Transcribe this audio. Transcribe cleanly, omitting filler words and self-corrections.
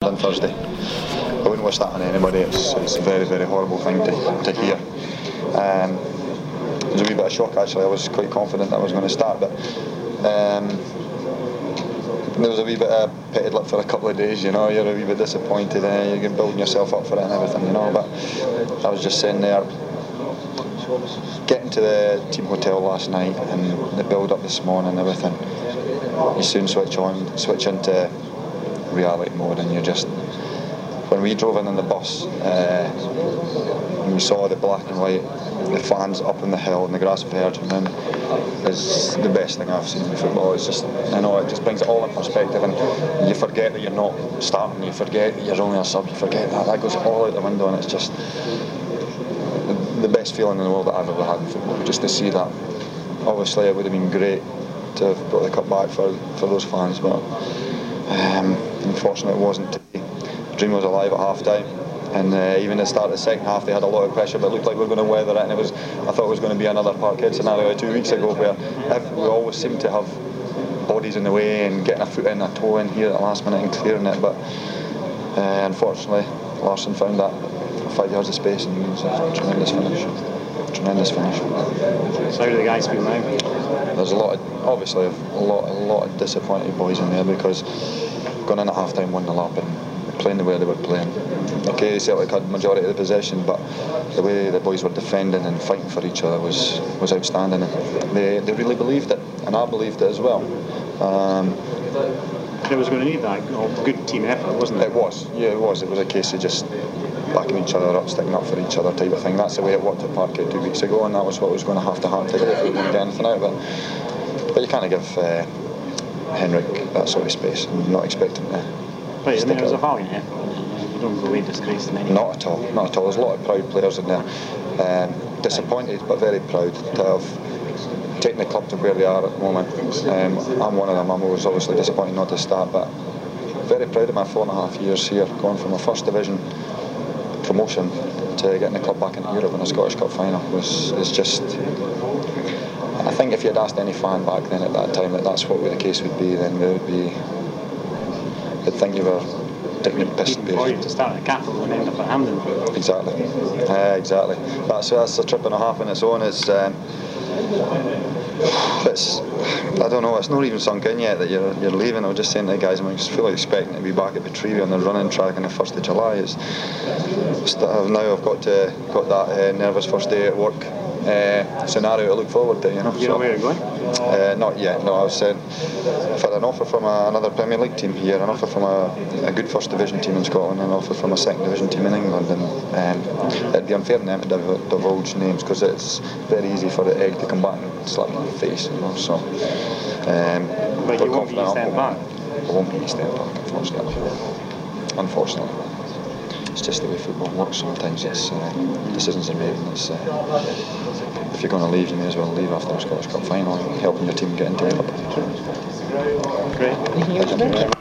on Thursday. I wouldn't wish that on anybody. It's a very, very horrible thing to hear. It was a wee bit of shock actually. I was quite confident that I was going to start, but there was a wee bit of petted lip for a couple of days, you know. You're a wee bit disappointed, you're building yourself up for it and everything, you know. But I was just sitting there, getting to the team hotel last night and the build up this morning and everything. You soon switch into reality mode, and you're just. When we drove in the bus, and we saw the black and white, the fans up on the hill and the grass of Virgin, is the best thing I've seen in football. It's just, I know, it just brings it all in perspective, and you forget that you're not starting, you forget that you're only a sub, you forget that goes all out the window, and it's just the best feeling in the world that I've ever had in football, just to see that. Obviously it would have been great to have brought the cup back for those fans, but unfortunately it wasn't today. The dream was alive at half time, and even at the start of the second half they had a lot of pressure, but it looked like we were going to weather it, and I thought it was going to be another Parkhead scenario 2 weeks ago where we always seem to have bodies in the way and getting a foot in, a toe in here at the last minute and clearing it, but unfortunately Larsson found that 5 yards of space, and it was a tremendous finish. So how do the guys feel now? There's obviously a lot of disappointed boys in there, because going in at half time 1-0 up and playing the way they were playing. Okay, Celtic had the majority of the possession, but the way the boys were defending and fighting for each other was outstanding, and they really believed it, and I believed it as well. It was going to need that good team effort, wasn't it? It was, yeah, it was. It was a case of just backing each other up, sticking up for each other type of thing. That's the way it worked at Parkhead 2 weeks ago, and that was what was going to happen today if we were going to get anything out of it. But you can't give Henrik that sort of space and not expect him to. But isn't there a valiant effort? You don't go away disgraced in any. Not at all. There's a lot of proud players in there. Disappointed, but very proud to have taken the club to where they are at the moment. I'm one of them. I was obviously disappointed not to start, but very proud of my 4.5 years here, going from a first division promotion to getting the club back into Europe in a Scottish Cup final. It's just. I think if you had asked any fan back then at that time that that's what the case would be, then they'd think you were taking the piss. For you to start at Capital and end up at Hampden. Exactly. Exactly. That's a trip and a half in its own. It's I don't know, it's not even sunk in yet that you're leaving. I was just saying to the guys, I'm fully expecting to be back at Batreevy on the running track on the 1st of July. Now I've got that nervous first day at work scenario to look forward to, you know. You know where you're going? Not yet, no. I was saying, I've had an offer from another Premier League team here, an offer from a good first division team in Scotland, an offer from a second division team in England, and it'd be unfair to them to divulge names, because it's very easy for the egg to come back and slap you in the face, you know. So, but you won't be East End Park? I won't be East End Park, unfortunately. It's just the way football works sometimes. Decisions are made, and if you're going to leave, you may as well leave after a Scottish Cup final and helping your team get into Europe. Great.